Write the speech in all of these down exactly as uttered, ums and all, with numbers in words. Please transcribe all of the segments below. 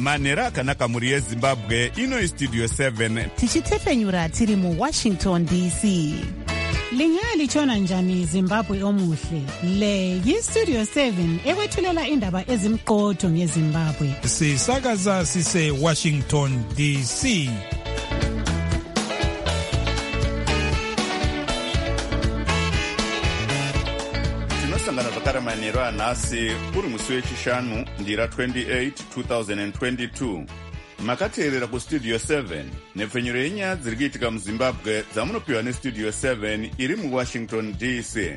manhero akanaka mhuri yezimbabwe. Ino istudio seven tichitefenyura tiri muwashington D C. Lingali chona njani Zimbabwe omuhle. Le yistudio seven ekwethulela indaba ezimqotho ngeZimbabwe. Sisakaza sise Washington D C. tinosangana zvakare manhero anhasi uri musi wechishanu ndira twenty-eight twenty twenty-two. Makateerera kustudio seven nepfenyuro yenyaya dziri kuitika muzimbabwe dzamunopiwa nestudio seven iri muwashington D C.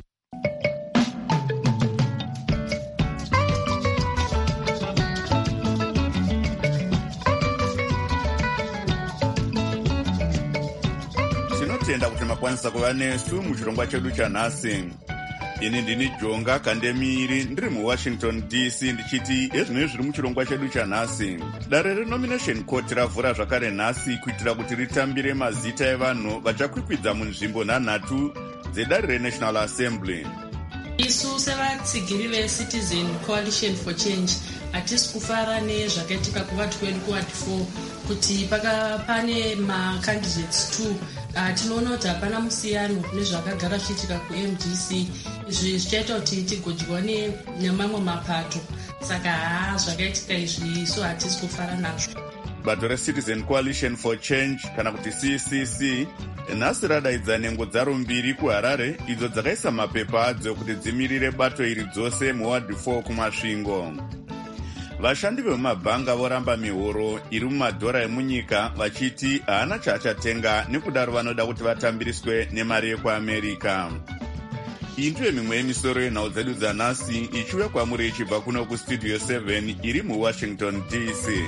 tinotenda kuti makwanisa kuva nesu muchirongwa chedu chanhasi. Ini ndini Jonga Kandemiri ndiri muwashington D C ndichiti ezvino zviri muchirongwa chedu chanhasi. Dare renomination court ravhura zvakare nhasi kuitira kuti ritambire mazita evanhu vachakwikwidza munzvimbo nhanhatu dzedare reNational Assembly. Isu sevatsigiri veCitizen Coalition for Change hatisi kufara nezvakaitika kuvati kwedu kuward four kuti paka pane macandidates two. Uh, tinoona kuti hapana musiyano nezvakagara zvichiitika kuM D C. Izvi zvichaita kuti tigodywa nemamwe mapato. Saka haa zvakaitika izvi isu hatisi kufara nazvo. Bato reCitizen Coalition for Change kana kuti C C C nhasi radaidza nhengo dzaro mbiri kuHarare idzo dzakaisa mapepa adzo kuti dzimirire bato iri dzose muward four kumasvingo. Vashandi vemumabhanga voramba mihoro iri mumadhora emunyika vachiti haana chaachatenga nekudaro vanoda kuti vatambiriswe nemari yekuAmerica. Iyi ndiyo mimwe yemisoro yenhau dzedu dzanhasi ichiuya kwamuri ichibva kuno kustudio seven iri muwashington D C.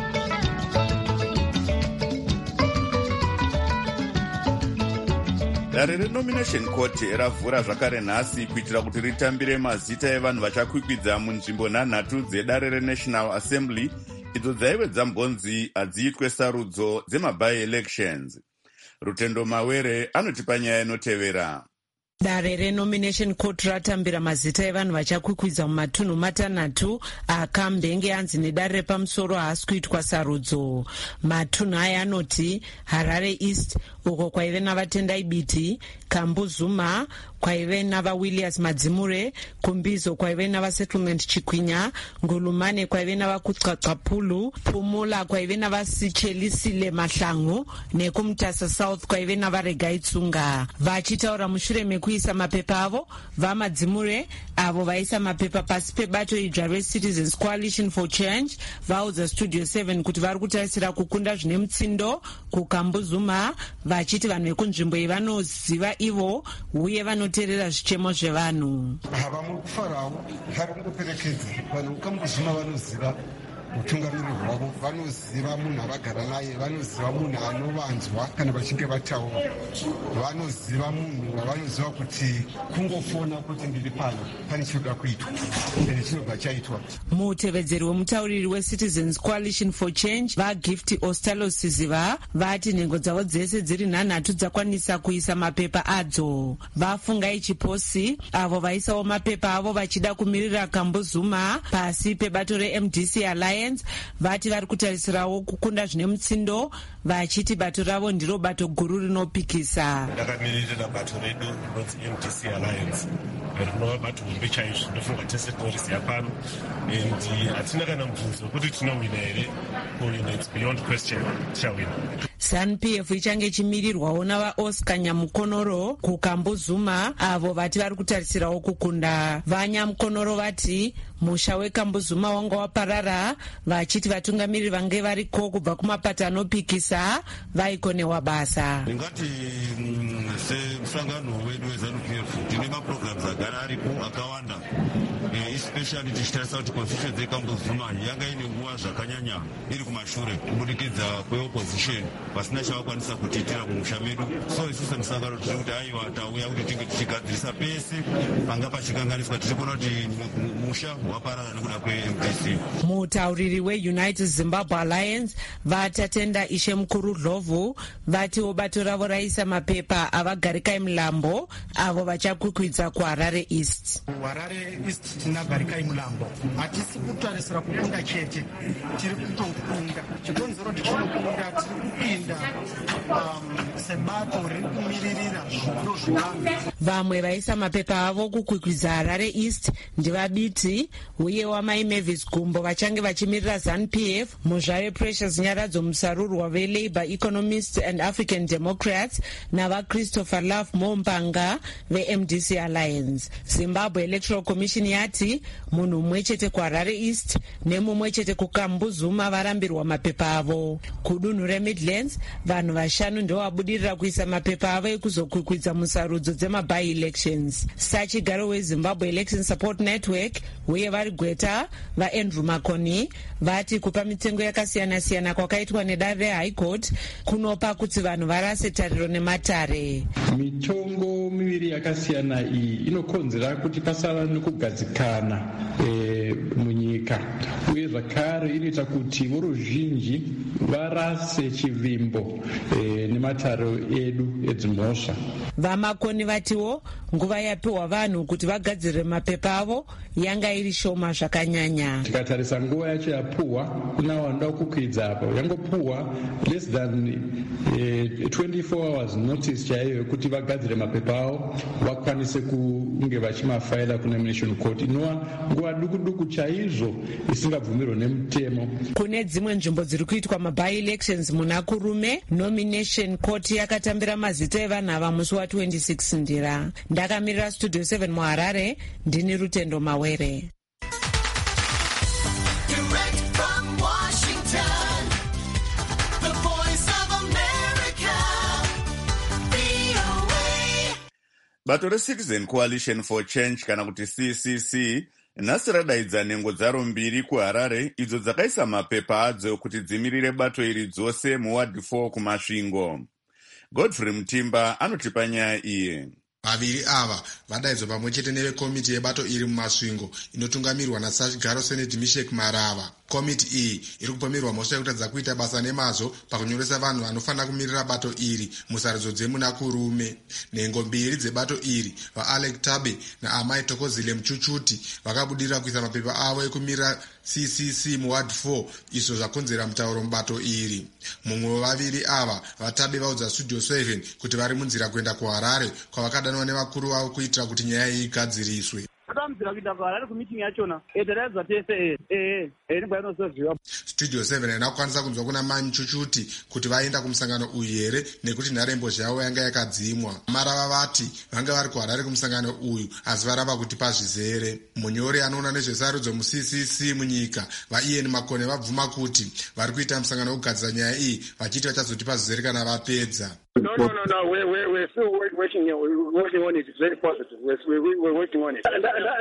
Dare renomination court ravhura zvakare nhasi kuitira kuti ritambire mazita evanhu vachakwikwidza munzvimbo nhanhatu dzedare reNational Assembly idzo dzaive dzambonzi hadziitwe sarudzo dzemaby-elections. Rutendo Mawere anotipa nyaya inotevera. Dare renomination court ratambira mazita evanhu vachakwikwidza mumatunhu matanhatu akambenge anzi nedare repamusoro haasi kuitwa sarudzo. Matunhu aya anoti Harare East uko kwaive navatendai Biti, Kambuzuma kwaive navaWilliams Madzimure, Kumbizo kwaive navaSettlement Chikwinya, Ngulumane kwaive navakutsvatsvapulu, Pumula kwaive navasichelisile Mahlangu, nekumutasa South kwaive navaregai Tsunga. Vachitaura mushure mekuisa mapepa avo, vaMadzimure avo vaisa mapepa pasi pebato idzva reCitizens Coalition for Change vaudza studio seven kuti vari kutarisira kukunda zvine mutsindo kuKambuzuma, vachiti vanhu vekunzvimbo iyi vanoziva ivo uye vanoteerera zvichemo zvevanhu. Hava mukufarawo vari kungoperekedza vanhu kuKambuzuma vanoziva mutungamiri hwavo, vanoziva munhu avagara naye, vanoziva munhu anovanzwa kana vachinge vataura, vanoziva munhu wavanoziva kuti kungofona kuti ndiri pano pane chinoda kuitwa ende chinobva chaitwa. Mutevedzeri wemutauriri weCitizens Coalition for Change vaGift Ostalosiziva vati nhengo dzavo dzese dziri nhanhatu dzakwanisa kuisa mapepa adzo. Vafungai Chiposi avo vaisawo mapepa avo vachida kumirira Kambuzuma pasi pebato reM D C Alliance vati vari kutarisirawo kukunda zvine mutsindo vachiti bato ravo ndiro bato guru rinopikisa. Ndakamiririra bato redu rinonzi M D C Alliance rinova bato hombe chaizvo. Ndofunga tese tinoriziva pano and hatina kana mubvunzo wekuti tinowina here. Kuwina it's beyond question, tichawina. ZANU-P F ichange chimirirwawo navaOscar Nyamukonoro kuKambuzuma avo vati vari kutarisirawo kukunda. VaNyamukonoro vati musha weKambuzuma wanga waparara vachiti vatungamiriri vange variko kubva kumapato anopikisa vaikonewa basa. Ndingati semusangano wedu weZANU-P F tine maprograms agara aripo akawanda, especially tichitarisa kuti constitution dzeKambuzuma yanga ine nguva zvakanyanya iri kumashure kubudikidza kweopposition vasina chavakwanisa kutiitira mumusha medu. So isusu semusangano tiri kuti aiwa tauya kuti tinge tichigadzirisa pese panga pachikanganiswa. Tiri kuona kuti musha waparara nekuda kweM D C. Mutauriri weUnited Zimbabwe Alliance vatatenda Ishe Mukuru Dlovu vatiwo bato ravo raisa mapepa avagarikai Mulambo avo vachakwikwidza kuHarare East. Harare East tina garika regai mulambo. Hatisi kutarisira kukunda chete, tiri kutokunda. Chikonzero tichikunda tiri kupinda sebato riri kumiririra zviro zvevanhu. Vamwe vaisa mapepa avo kukwikwidza Harare East ndivabiti uye wamai Mavis Gumbo vachange vachimirira ZANU P F, muzvare Precious Nyaradzo musarurwa veLabour Economists and African Democrats nava Christopher Love Mompanga veM D C Alliance. Zimbabwe Electoral Commission yati munhu mumwe chete kuHarare East nemumwe chete kuKambuzuma varambirwa mapepa avo. Kudunhu reMidlands vanhu vashanu ndovabudirira kuisa mapepa avo ekuzokwikwidza musarudzo dzema by-elections. Sachigaro weZimbabwe Election Support Network uye vari Gweta vaAndrew Makoni vati kupa mitengo yakasiyana-siyana kwakaitwa nedare reHigh Court kunopa kuti vanhu varase tariro nematare. Mitongo miviri yakasiyana iyi inokonzera kuti pasava nekugadzikana e, munyika uye zvakare inoita kuti voruzhinji varase chivimbo e, nematare edu edzimhosva. Vamakoni vatiwo nguva yapiwa vanhu kuti vagadzirire mapepa avo yanga iri shoma zvakanyanya. Tikatarisa nguva yacho yapuwa kuna wanda kukwidza apa yangopuwa less than eh, twenty-four hours notice chaiyo kuti vagadzire mapepa avo vakwanise kunge vachimafaila kuna Nomination Court inova nguva duku duku chaizvo isingabvumirwe nemutemo. Kune dzimwe nzvimbo dziri kuitwa maby elections muna kurume, Nomination Court yakatambira mazita evanhu ava musi wa twenty-six ndira. Ndakamirira Studio seven muHarare, ndini Rutendo Mawere. Bato reCitizen Coalition for Change kana kuti C C C nhasi radaidza nhengo dzaro mbiri kuHarare idzo dzakaisa mapepa adzo kuti dzimirire bato iri dzose muward four kumasvingo. Godfrey Mutimba anotipa nyaya iye. Vaviri ava vadaidzwa pamwe chete nevekomiti yebato iri mumasvingo inotungamirwa naSachigaro Senate Mishek Marava. Komiti iyi iri kupomerwa mhosva yekutadza kuita basa nemazvo pakunyoresa vanhu vanofanira kumirira bato iri musarudzo dzemuna kurume. Nhengo mbiri dzebato iri, vaAlec Tabe naAmai Tokozile Muchuchuti, vakabudirira kuisa mapepa avo ekumirira C C C muward four, izvo zvakonzera mutauro mubato iri. Mumwe wevaviri ava, vaTabe vaudza Studio seven kuti vari munzira kuenda kuHarare kwavakadanwa nevakuru vavo kuitira kuti nyaya iyi igadziriswe. Studio seven haina kukwanisa kunzwa kuna Mai Muchuchuti kuti vaenda kumusangano uyu here nekuti nharembozha yavo yanga yakadzimwa. Marava vati vanga vari kuHarare kumusangano uyu asi varamba kuti pazvizere. Munyori anoona nezvesarudzo muC C C munyika vaIan Makone vabvuma kuti vari kuita musangano wekugadzira nyaya iyi vachiti vachazoti pazvizere kana vapedza. No, no, no, no. We're, we're, we're still working, we're working on it. It's very positive. We're, we're, we're working on it.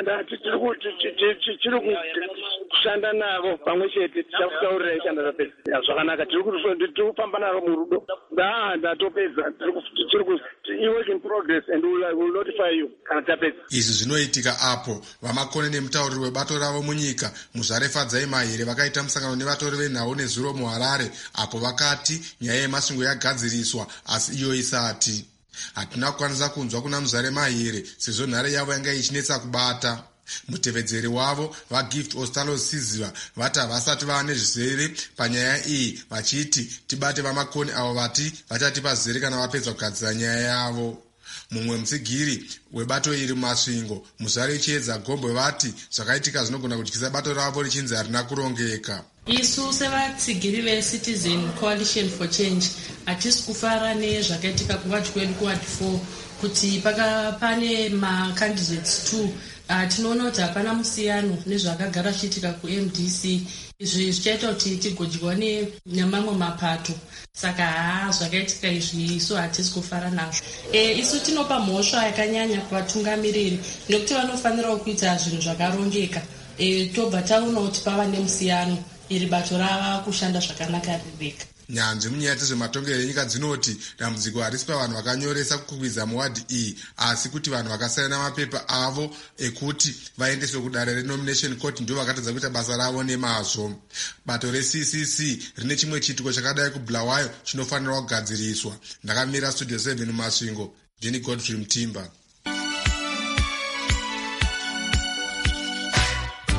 Kushanda navo pamwe chete tichakutaurira ishanda rapedza zvakanaka tiri kufamba naro murudo ndatopedza tiri work in progress and we will notify you kana tapedza. Izvi zvinoitika apo vamakone nemutauriri webato ravo munyika Muzvare Fadzai Mahere vakaita musangano nevatori venhau nezuro muHarare apo vakati nyaya yemasvingo yagadziriswa asi iyo isati. Hatina kukwanisa kunzwa kuna Muzvare Mahere sezvo nhare yavo yanga ichinetsa kubata. Mutevedzeri wavo vaGift Ostalo Siziva vati havasati vava nezvizere panyaya iyi vachiti tibate vamakoni avo vati vachatipa zizere kana vapedza kugadzira nyaya yavo. Mumwe mutsigiri webato iri mumasvingo Muzvare Chiedza Gombwe vati zvakaitika zvinogona kutyisa bato ravo richinzi harina kurongeka. Isu sevatsigiri veCitizen Coalition for Change hatisi kufara nezvakaitika kuward kwedu kuward four kuti paka pane macandidates two. Uh, tinoona kuti hapana musiyano nezvakagara zvichiitika kuM D C. Izvi zvichaita kuti tigodyiwa nemamwe mapato. Saka haa zvakaitika izvi isu hatisi kufara nazvo. E, isu tinopa mhosva yakanyanya kuvatungamiriri nekuti vanofanira kuita zvinhu zvakarongeka. E, tobva taona kuti pava nemusiyano iri bato rava kushanda zvakanaka rireka. Nyanzvi munyaya dzezvematongerero enyika dzinoti dambudziko harisi pavanhu vakanyoresa kukwidza muwadhi iyi asi kuti vanhu vakasaina mapepa avo ekuti vaendeswe kudare reNomination Court ndio vakatadza kuita basa ravo nemazvo. Bato reC C C rine chimwe chiitiko chakadai kuBulawayo chinofanirwa kugadziriswa. Ndakamira Studio seven mumasvingo, ndini Godfrey Mutimba.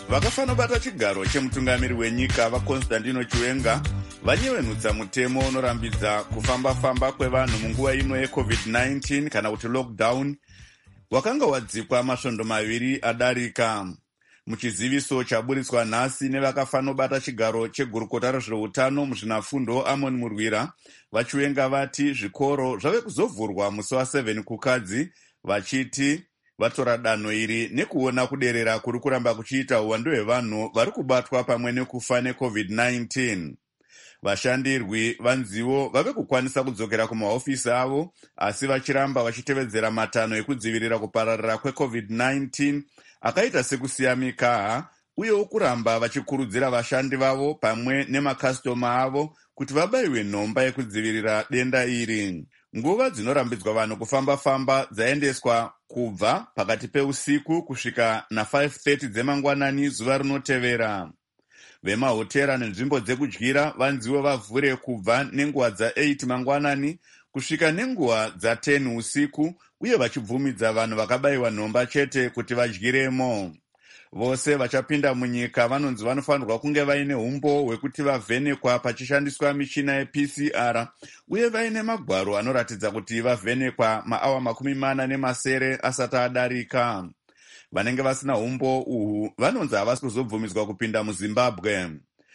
vakafanobata chigaro chemutungamiri wenyika vakonstantino chiwenga vanyevenutsa mutemo unorambidza kufamba-famba kwevanhu munguva ino yecovid nineteen kana kuti lockdown wakanga wadzikwa masvondo maviri adarika. Muchiziviso chaburitswa nhasi nevakafanobata chigaro chegurukota rezveutano muzvinafundo Amon Murwira, vachiwenga vati zvikoro zvave kuzovhurwa musi wa7 kukadzi, vachiti vatora danho iri nekuona kuderera kuri kuramba kuchiita uwandu hwevanhu vari kubatwa pamwe nekufa necovid nineteen. Vashandirwi vanzivo vave kukwanisa kudzokera kumahofisi avo, asi vachiramba vachitevedzera matanho ekudzivirira kupararira kwecovid nineteen akaita sekusiya mikaha, uyewo kuramba vachikurudzira vashandi vavo pamwe nemakastoma avo kuti vabayiwe nhomba yekudzivirira denda iri. Nguva dzinorambidzwa vanhu kufamba-famba dzaendeswa kubva pakati peusiku kusvika na5 thirty dzemangwanani zuva rinotevera. Vemahotera nenzvimbo dzekudyira vanziwo vavhure kubva nenguva dza8 mangwanani kusvika nenguva dza10 usiku, uye vachibvumidza vanhu vakabayiwa nhomba chete kuti vadyiremo. Vose vachapinda munyika vanonzi vanofanirwa kunge vaine umbo hwekuti vavhenekwa pachishandiswa michina yeP C R, uye vaine magwaro anoratidza kuti vavhenekwa maawa makumi mana nemasere asati adarika. Vanenge vasina umbo uhu vanonzi havasi kuzobvumidzwa kupinda muZimbabwe.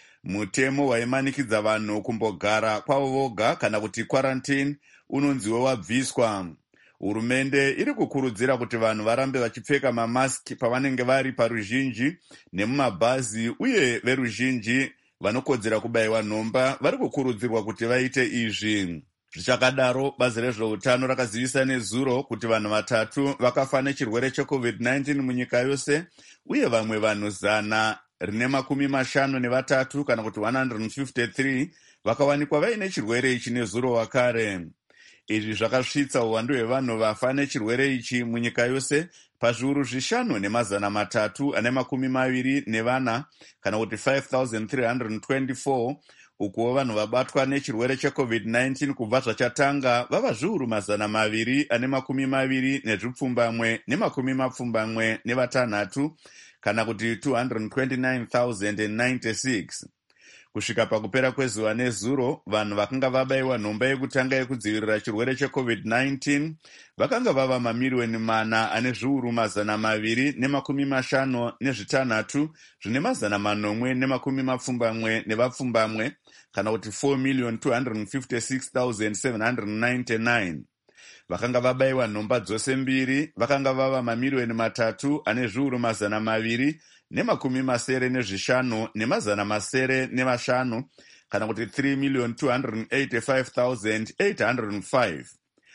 Mutemo waimanikidza vanhu kumbogara kwavo voga kana kuti quarantine unonziwo wabviswa. Hurumende iri kukurudzira kuti vanhu varambe vachipfeka mamaski pavanenge vari paruzhinji nemumabhazi, uye veruzhinji vanokodzera kubayiwa nhomba vari kukurudzirwa kuti vaite izvi. Zvichakadaro, bazi rezveutano rakazivisa nezuro kuti vanhu vatatu vakafa nechirwere checovid nineteen munyika yose, uye vamwe vanhu zana rine makumi mashanu nevatatu kana kuti one hundred fifty-three vakawanikwa vaine chirwere ichi nezuro wakare. Izvi zvakasvitsa uwandu hwevanhu vafa nechirwere ichi munyika yose pazviuru zvishanu nemazana matatu ane makumi maviri nevana kana kuti five thousand three hundred twenty-four, ukuwo vanhu vabatwa nechirwere checovid nineteen kubva zvachatanga vava zviuru mazana maviri ane makumi maviri nezvipfumbamwe nemakumi mapfumbamwe nevatanhatu kana kuti two hundred twenty-nine thousand ninety-six. Kusvika pakupera kwezuva nezuro, vanhu vakanga vabayiwa nhomba yekutanga yekudzivirira chirwere checovid nineteen vakanga vava mamiliyoni mana ane zviuru mazana maviri nemakumi mashanu nezvitanhatu zvine mazana manomwe nemakumi mapfumbamwe nevapfumbamwe kana kuti four million two hundred fifty-six thousand seven hundred ninety-nine. Vakanga vabayiwa nhomba dzose mbiri vakanga vava mamiliyoni matatu ane zviuru mazana maviri nemakumi masere nezvishanu nemazana masere nemashanu kana kuti three million two hundred eighty-five thousand eight hundred five.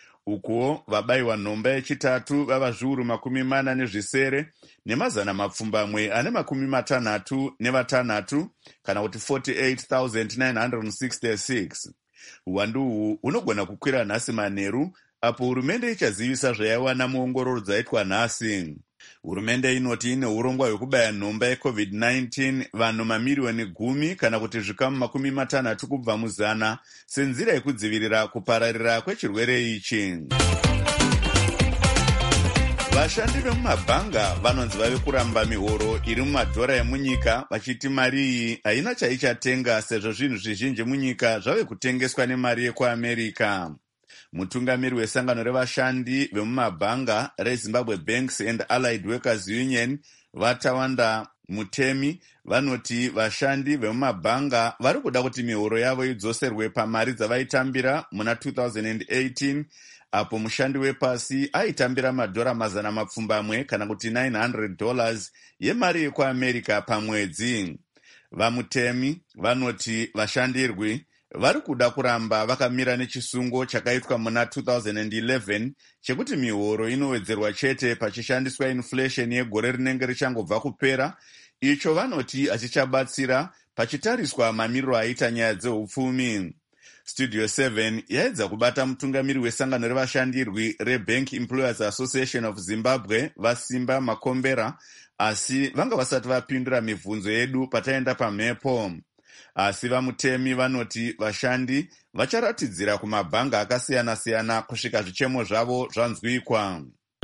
Ukuwo vabayiwa nhomba yechitatu vava zviuru makumi mana nezvisere nemazana mapfumbamwe ane makumi matanhatu nevatanhatu kana kuti forty-eight thousand nine hundred sixty-six. Uwandu uhu hunogona kukwira nhasi manheru, apo hurumende ichazivisa zvayaiwana muongororo dzaitwa nhasi. Hurumende inoti ine urongwa hwekubaya nhomba yecovid nineteen vanhu mamiliyoni gumi kana kuti zvikamu makumi matanhatu kubva muzana senzira yekudzivirira kupararira kwechirwere ichi. Vashandi vemumabhanga vanonzi vave kuramba mihoro iri mumadhora emunyika, vachiti mari iyi haina chaichatenga sezvo zvinhu zvizhinji munyika zvave kutengeswa nemari yekuAmerica. Mutungamiri wesangano revashandi vemumabhanga reZimbabwe Banks and Allied Workers Union, Vatawanda Mutemi, vanoti vashandi vemumabhanga vari kuda kuti mihoro yavo idzoserwe pamari dzavaitambira muna two thousand eighteen, apo mushandi wepasi aitambira madhora mazana mapfumbamwe kana kuti nine hundred dollars yemari yekuAmerica pamwedzi. Vamutemi vanoti vashandirwi vari kuda kuramba vakamira nechisungo chakaitwa muna two thousand eleven chekuti mihoro inowedzerwa chete pachishandiswa inflation yegore rinenge richangobva kupera, icho vanoti hachichabatsira pachitariswa mamiriro aita nyaya dzeupfumi. Studio seven yaedza kubata mutungamiri wesangano revashandirwi reBank Employers Association of Zimbabwe Vasimba Makombera, asi vanga vasati vapindura mibvunzo yedu pataenda pamhepo. Asi vamutemi vanoti vashandi vacharatidzira kumabhanga akasiyana-siyana kusvika zvichemo zvavo zvanzwikwa.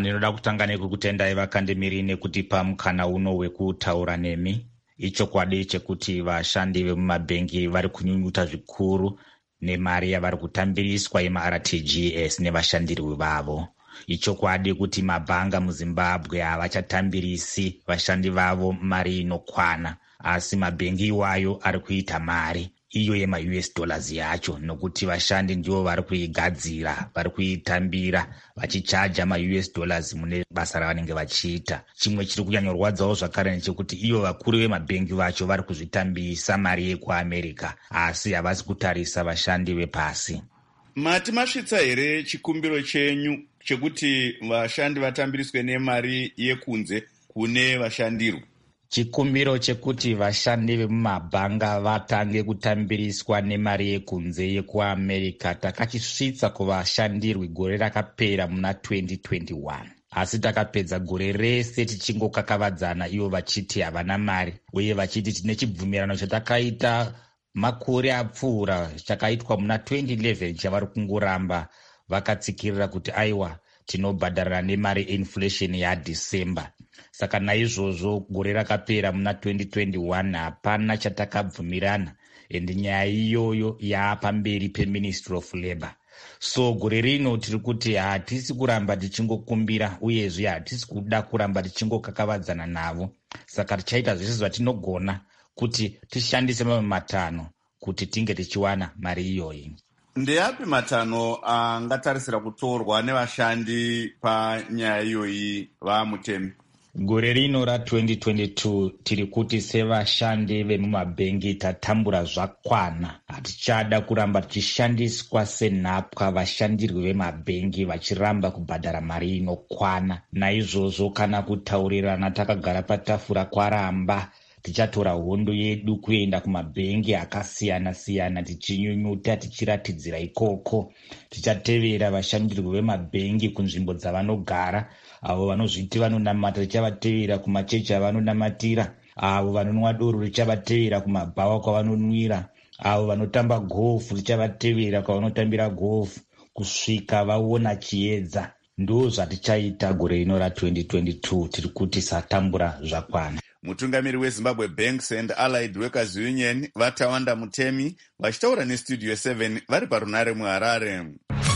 Ndinoda kutanga nekukutendai vakandimiri nekutipa mukana uno wekutaura nemi. Ichokwadi chekuti vashandi vemumabhengi vari kunyunyuta zvikuru nemari yavari kutambiriswa yema-R T G S nevashandiri vavo. Ichokwadi kuti mabhanga muZimbabwe havachatambirisi vashandi vavo mari inokwana, asi mabhengi iwayo ari kuita mari iyo yema-U S dollars yacho, nokuti vashandi ndivo vari kuigadzira, vari kuitambira, vachichaja ma-U S dollars mune basa ravanenge vachiita. Chimwe chiri kunyanyorwadzawo zvakare ndechekuti iyo vakuru vemabhengi vacho vari kuzvitambisa mari yekuAmerica, asi havasi kutarisa vashandi vepasi. Mati masvitsa here chikumbiro chenyu chekuti vashandi vatambiriswe nemari yekunze kune vashandirwa? Chikumbiro chekuti vashandi vemumabhanga vatange kutambiriswa nemari yekunze yekuAmerica takachisvitsa kuvashandirwi gore rakapera muna twenty twenty-one. Asi takapedza gore rese tichingokakavadzana ivo vachiti havana mari, uye vachiti tine chibvumirano chatakaita makore apfuura chakaitwa muna twenty eleven chavari kungoramba vakatsikirira kuti aiwa tinobhadharana nemari inflation yaDecember. Saka naizvozvo gore rakapera muna twenty twenty-one hapana chatakabvumirana, ende nyaya iyoyo yaapamberi peMinistry of Labour. So gore rino tiri kuti hatisi kuramba tichingokumbira, uyezve hatisi kuda kuramba tichingokakavadzana navo. Saka tichaita zvese zvatinogona kuti tishandise mamwe matano kuti tinge tichiwana mari iyoyi. Ndeyapi matano angatarisira kutorwa nevashandi panyaya iyoyi vaMutemi? Gore rino ra twenty twenty-two tiri kuti sevashandi vemumabhengi tatambura zvakwana. Hatichada kuramba tichishandiswa senhapwa vashandirwi vemabhengi vachiramba kubhadhara mari inokwana. Naizvozvo kana kutaurirana takagara patafura kwaramba, tichatora hondo yedu kuenda kumabhengi akasiyana siyana tichinyunyuta tichiratidzira ikoko. Tichatevera vashandirwi vemabhengi kunzvimbo dzavanogara. Avo vanozviti vanonamata tichavatevera kumachechi avanonamatira. Avo vanonwa doro tichavatevera kumabhawa kwavanonwira. Avo vanotamba gofu tichavatevera kwavanotambira gofu kusvika vaona chiedza. Ndo zvatichaita gore rino ra twenty twenty-two tiri kuti satambura zvakwana. Mutungamiri weZimbabwe Banks and Allied Workers Union Vatawanda Mutemi vachitaura neStudio seven vari parunare muHarare.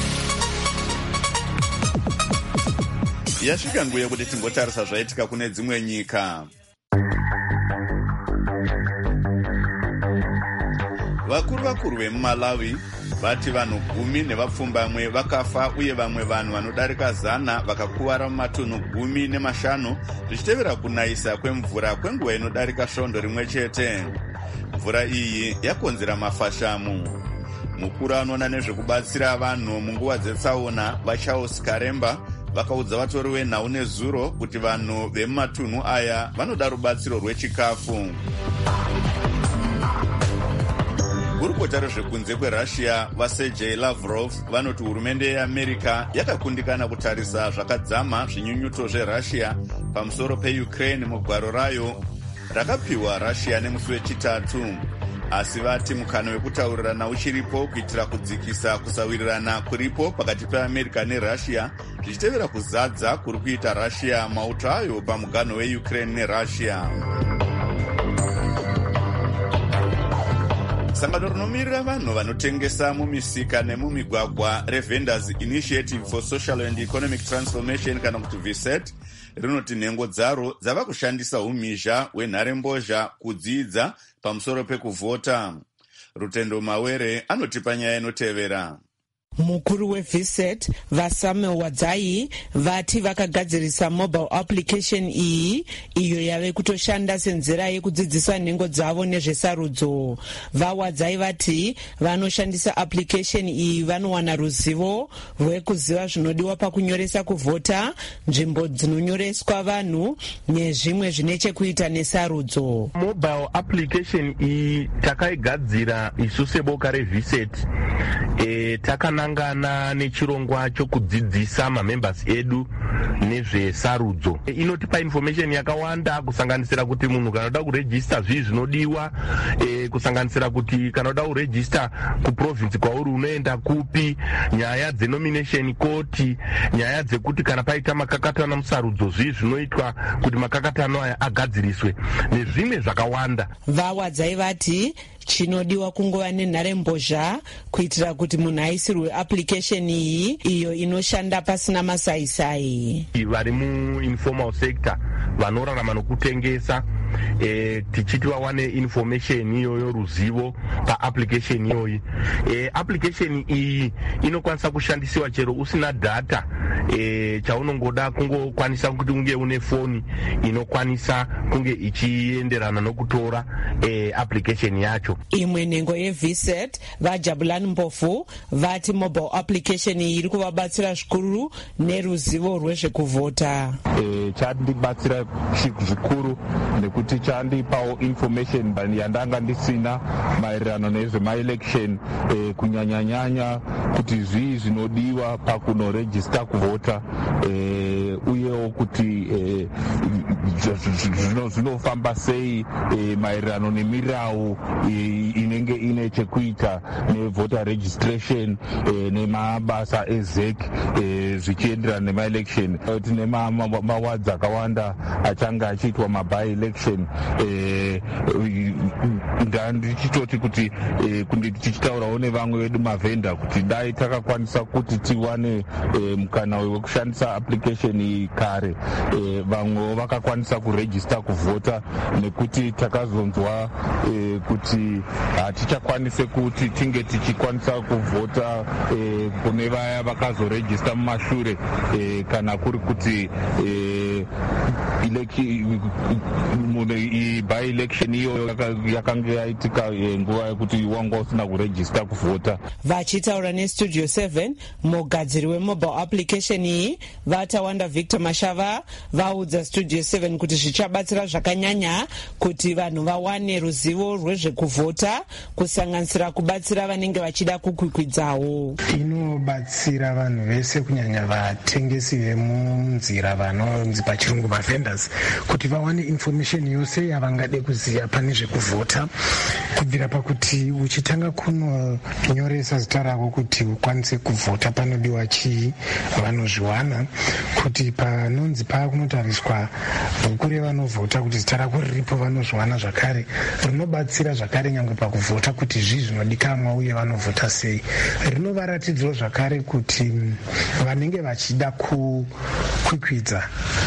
Yasvika nguva yekuti tingotarisa zvaitika kune dzimwe nyika. Vakuru vakuru vemuMalawi vati vanhu gumi nevapfumbamwe vakafa uye vamwe vanhu vanodarika zana vakakuvara mumatunhu gumi nemashanu zvichitevera kunayisa kwemvura kwenguva inodarika svondo rimwe chete. Mvura iyi yakonzera mafashamu. Mukuru anoona nezvekubatsira vanhu munguva dzetsaona vaCharles Karemba vakaudza vatori venhau nezuro kuti vanhu vemumatunhu aya vanoda rubatsiro rwechikafu. Gurukota rezvekunze kweRussia vaSergei Lavrov vanoti hurumende yeAmerica yakakundikana kutarisa zvakadzama zvinyunyuto zveRussia pamusoro peUkraine mugwaro rayo rakapiwa Russia nemusi wechitatu. Asi vati mukana wekutaurirana uchiripo kuitira kudzikisa kusawirirana kuripo pakati peAmerica neRussia zvichitevera kuzadza kuri kuita Russia mauto ayo pamuganho weUkraine neRussia. Sangano rinomirira vanhu vanotengesa mumisika nemumigwagwa reVendors Initiative for Social and Economic Transformation kana kuti V S E T rinoti nhengo dzaro dzava kushandisa umhizha wenharembozha kudzidza pamusoro pekuvhota. Rutendo Mawere anotipa nyaya inotevera. Mukuru weV S E T vaSamuel Wadzai vati vakagadzirisa mobile application iyi iyo yave kutoshanda senzira yekudzidzisa nhengo dzavo nezvesarudzo. VaWadzai vati vanoshandisa application iyi vanowana ruzivo rwekuziva zvinodiwa pakunyoresa kuvhota, nzvimbo dzinonyoreswa vanhu nezvimwe zvine chekuita nesarudzo. Mobile application iyi takaigadzira isu seboka reV S E T. E, e, takanangana nechirongwa chokudzidzisa mamembers edu nezvesarudzo. E, inotipa information yakawanda kusanganisira kuti munhu kana uda kurejista zvii zvinodiwa, e, kusanganisira kuti kana uda kurejista kuprovince kwauri unoenda kupi, nyaya dzenomination court, nyaya dzekuti kana paita makakatana musarudzo zvii zvinoitwa kuti makakatano aya agadziriswe nezvimwe zvakawanda. Vawadzai vati chinodiwa kungova nenharembozha kuitira kuti munhu aisirwe application iyi iyo inoshanda pasina masaisai. Vari muinformal sector vanorarama nokutengesa, e, tichiti vawane information iyoyo, ruzivo paapplication iyoyi. E, application iyi inokwanisa kushandisiwa chero usina data, e, chaunongoda kungokwanisa kuti unge une foni inokwanisa kunge ichienderana nokutora e, application yacho. Imwe nhengo yeVSET vaJabulani Mpofu vati mobile application iyi iri kuvabatsira zvikuru neruzivo rwezvekuvhota. E, chandibatsira zvikuru nekuti chandipawo information yandanga ndisina maererano nezvemaelection, e, kunyanyanyanya kuti zvii zvinodiwa pakunorejista kuvhota, e, uyewo kuti e, zvinofamba sei e, maererano nemirau e, inenge ine chekuita nevoter registration, e, nemabasa ezec e, zvichienderana nemaelection. Tine mawadzi akawanda achanga achiitwa maby election. E, ndichitoti kuti e, tichitaurawo nevamwe vedu mavhenda kuti dai takakwanisa kuti tiwane e, mukana wekushandisa application iyi kare, e, vamwewo vakakwanisa kurejista kuvhota, nekuti takazonzwa e, kuti hatichakwanise kuti tinge tichikwanisa kuvhota e, kune vaya vakazorejista mumashure, e, kana kuri kuti e, by election iyo yakanga yaitika nguva yekuti wanga usina kurejista kuvhota. Vachitaura nestudio seven, mugadziri wemobile application iyi vatawanda Victor Mashava vaudza studio seven kuti zvichabatsira zvakanyanya kuti vanhu vawane ruzivo rwezvekuvhota, kusanganisira kubatsira vanenge vachida kukwikwidzao. Inobatsira vanhu vese kunyanya vatengesi vemunzira vanonzi pachirungu vavendors kuti vawane information yose yavangade kuziva pane zvekuvhota, kubvira pakuti uchitanga kunonyoresa zita rako kuti ukwanise kuvhota panodiwa chii vanozviwana, kuti panonzi pakunotariswa bhuku revanovhota kuti zita rako riripo vanozviwana zvakare. Rinobatsira zvakare nyangwe pakuvhota kuti zvii zvinodikanwa uye vanovhota sei. Rinovaratidzwo zvakare kuti vanenge vachida kukwikwidza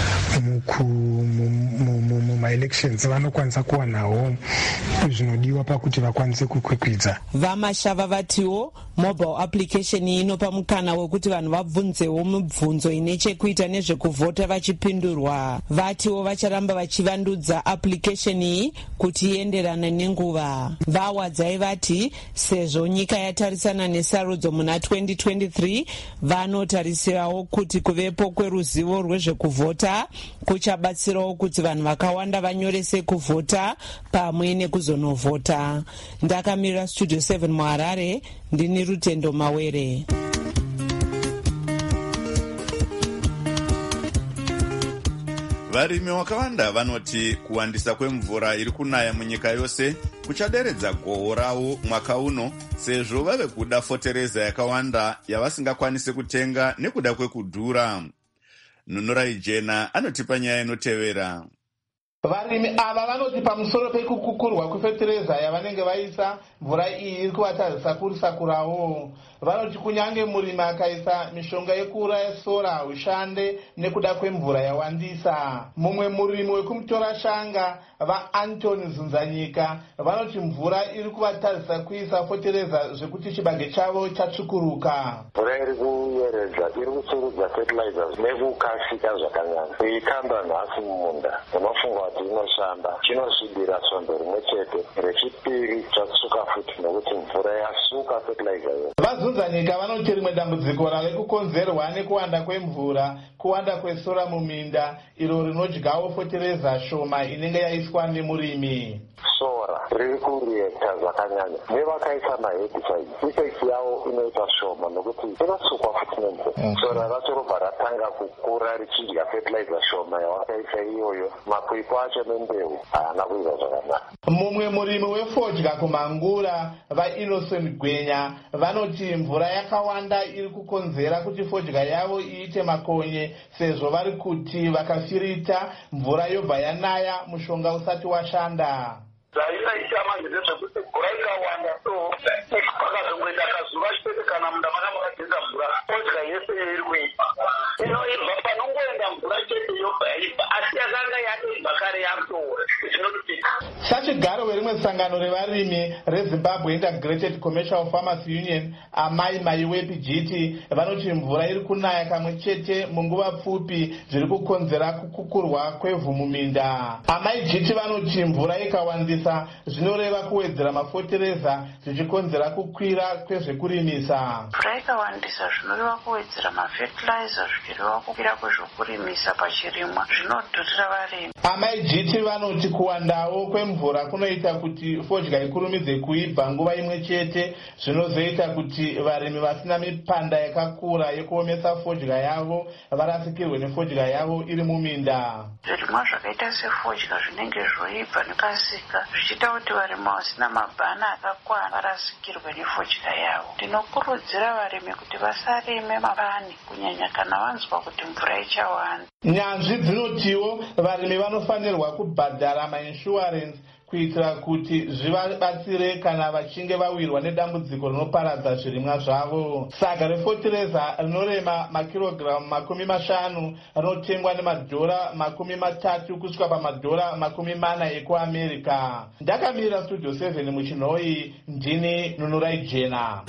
mumaelections vanokwanisa kuwanawo zvinodiwa pakuti vakwanise kukwikwidza. Vamashava vatiwo mobile application inopa mukana wekuti vanhu vabvunzewo mibvunzo ine chekuita nezvekuvhota vachipindurwa. Vatiwo vacharamba vachivandudza application iyi kuti ienderane nenguva. Vawadzai vati sezvo nyika yatarisana nesarudzo muna twenty twenty-three, vanotarisirawo kuti kuvepo kweruzivo rwezvekuvhota kuchabatsirawo kuti vanhu vakawanda vanyorese kuvhota pamwe nekuzonovhota. Ndakamirira studio seven muHarare, ndini Rutendo Mawere. Varimi vakawanda vanoti kuwandisa kwemvura iri kunaya munyika yose kuchaderedza gohwo ravo mwaka uno, sezvo vave kuda fotereza yakawanda yavasingakwanisi kutenga nekuda kwekudhura. Nunurai Jena anotipa nyaya inotevera. Varimi ava vanoti pamusoro pekukukurwa kwefetereza yavanenge vaisa, mvura iyi iri kuvatadzisa kurisakurawo. Vanoti kunyange murimi akaisa mishonga yekuuraya sora ushande nekuda kwemvura yawandisa. Mumwe murimi wekumutora shanga vaAntoni Zunzanyika vanoti mvura iri kuvatadzisa kuisa fotereza zvekuti chibage chavo chatsvukuruka. Mvura iri kuyeredza iri kutsurudza fertilizers nekukasika zvakanyanya. Kuikanda nhasi mumunda unofunga kuti inoshanda, chinosvibira svondo rimwe chete, rechipiri chatsuka futi nekuti mvura yasuka fertilizer. VaZunzanyika vanoti rimwe dambudziko rave kukonzerwa nekuwanda kwemvura, kuwanda kwesora muminda iro rinodyawo fotereza shoma inenge yaiswa nemurimi. Sora riri kuriekta zvakanyanya nevakaisa mahediside ifekti yavo inoita shoma nokuti inasukwa futi nemvura sora racho robva ratanga kukura richidya fertilizer shoma yawakaisa iyoyo makwikwa acho nembeu haana kuita zvakanaka. Mumwe murimi wefodya kumangura vaInnocent Gwenya vanoti mvura yakawanda iri kukonzera kuti fodya yavo iite makonye sezvo vari kuti vakafirita mvura yobva yanaya mushonga usati washanda. Zvaitaita manje ndezvekuti mvura ikawanda so pakazongoita kazuva chete kana munda maka makageza mvura fodya yese iri kuibva inoibva panongoenda mvura chete yobva yaibva asi yakanga yatoibva kare yatoora zvinotitika. Sachigaro werimwe sangano revarimi reZimbabwe Integrated Commercial Farmers Union Amai Maiwepi Jiti vanoti mvura iri kunaya kamwe chete munguva pfupi zviri kukonzera kukukurwa kwevhu muminda. Amai Jiti vanoti mvura ikawandisa zvinoreva kuwedzera mafotereza zvichikonzera kukwira kwezvekurimisa. Mvura ikawandisa zvinoreva kuwedzera mafertilizer zvichireva kukwira kwezvekurimisa pachirimwa zvinodhurira varimi. Amai Jiti vanoti kuwandawo kwemvura kunoita kuti fodya ikurumidze kuibva nguva imwe chete zvinozoita kuti varimi vasina mipanda yakakura yekuomesa fodya yavo varasikirwe nefodya yavo iri muminda. Zvirimwa zvakaita sefodya zvinenge zvoibva nekasika zvichita kuti varimi vasina mabhana akakwana varasikirwe nefodya yavo. Ndinokurudzira varimi kuti vasarime mabani kunyanya kana vanzwa kuti mvura ichawanda. Nyanzvi dzinotiwo varimi vanofanirwa kubhadhara mainsurance kuitira kuti zvivabatsire kana vachinge vawirwa nedambudziko rinoparadza zvirimwa zvavo. Saga refotereza rinorema makirogiramu makumi mashanu rinotengwa nemadhora makumi matatu kusvika pamadhora makumi mana ekuAmerica. Ndakamira studio seven muchinhoi, ndini Nunurai Jena.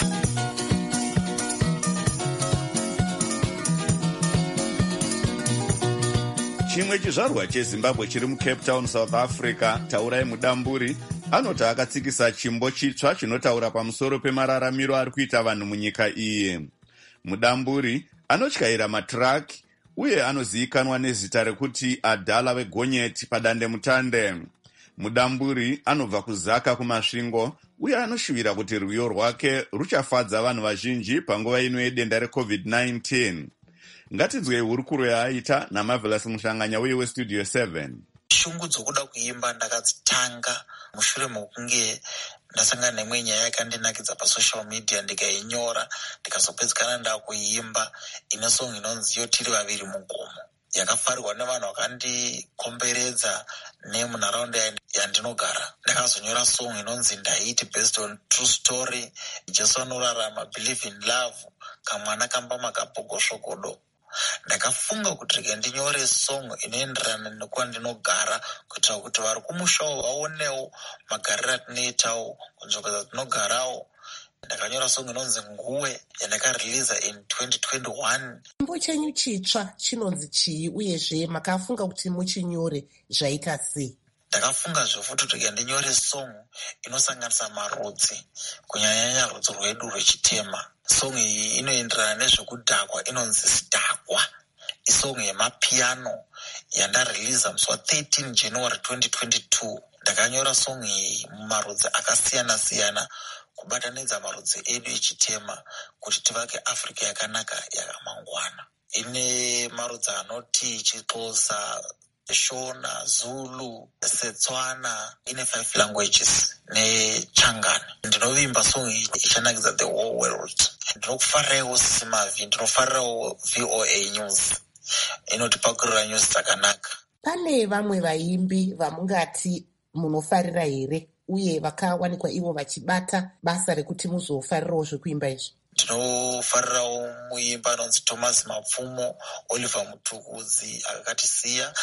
Chimwe chizvarwa cheZimbabwe chiri muCape Town, South Africa, Taurai Mudamburi, anoti akatsikisa chimbo chitsva chinotaura pamusoro pemararamiro ari kuita vanhu munyika iyi. Mudamburi anotyaira matraki uye anozivikanwa nezita rekuti adhala vegonyeti padandemutande. Mudamburi anobva kuzaka kumasvingo uye anoshuvira kuti rwiyo rwake ruchafadza vanhu vazhinji panguva ino yedenda recovid nineteen. Ngatinzwei hurukuro yaaita naMarvelous Mushanganya uye weStudio seven. Shungu dzokuda kuimba ndakadzitanga mushure mokunge ndasangana nemwe nyaya yakandinakidza pasocial media ndikainyora ndikazopedzekana ndakuimba ine song inonzi Yo Tiri Vaviri Mugomo yakafarirwa nevanhu vakandikomberedza nemunharaunda yandinogara. Ndakazonyora song inonzi Ndaiti based on true story, Jesu anorarama, Believe in Love, kamwana kamba makapogosvokodo. Ndakafunga kuti rege ndinyore song inoenderana nekuva ndinogara kuitira kuti vari kumushawo vaonewo magariro atinoitawo kunzvimbo dzatinogarawo. Ndakanyora song inonzi Nguwe yandakareleasa in twenty twenty-one. Chimbo chenyu chitsva chinonzi chii uyezve makafunga kuti muchinyore zvaita sei? Ndakafunga zvofuti kuti ndinyore song inosanganisa marudzi kunyanyanya rudzi rwedu rwechitema. Song iyi inoenderana nezvekudhakwa inonzi Sidhakwa. Isong yemapiano yandareleasa musi wa13 January twenty twenty-two. Ndakanyora song iyi mumarudzi akasiyana siyana kubatanidza marudzi edu echitema kuti tivake Africa yakanaka yakamangwana. Ine marudzi anoti Chixhosa, Shona, Zulu, Setswana, ine five languages neChangani. Ndinovimba song iyi ichanakidza the whole world. Ndinokufarirawo Simavi, ndinofarirawo V O A News inotipakurira news dzakanaka. Pane vamwe vaimbi vamungati munofarira here uye vakawanikwa ivo vachibata basa rekuti muzofarirawo zvekuimba izvi? Ndinofarirawo muimba anonzi Thomas Mapfumo, Oliver Mutukudzi akatisiya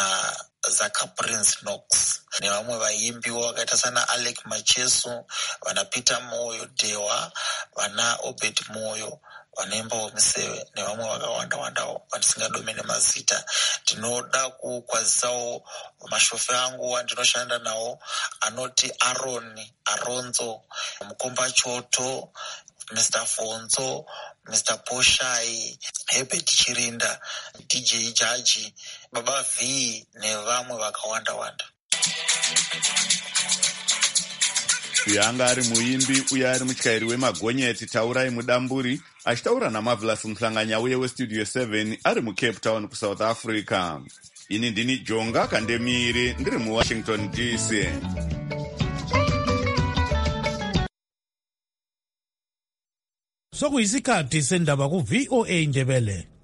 naZaka Prince Knox nevamwe vaimbiwo vakaita sana Alec Macheso, vana Peter Moyo Dewa, vana Obed Moyo vanoimbawo miseve nevamwe vakawanda wandawo vandisingadomene mazita. Ndinoda kukwazisawo mashofe angu andinoshanda nawo anoti Aaron Aronzo, Mukomba Choto, Mister Fonzo, Mister Poshai, Herbert Chirinda, D J Jaji, Baba V nevamwe vakawanda wanda. uyu anga ari muimbi uye ari mutyairi wemagonyeti Taurai Mudamburi achitaura naMarvelous Mhlanganya uye westudio seven ari muCape Town kuSouth Africa. Ini ndini Jonga Kandemiri ndiri muWashington D C. Sokuyisikhathi sendaba ku V O A Ndebele.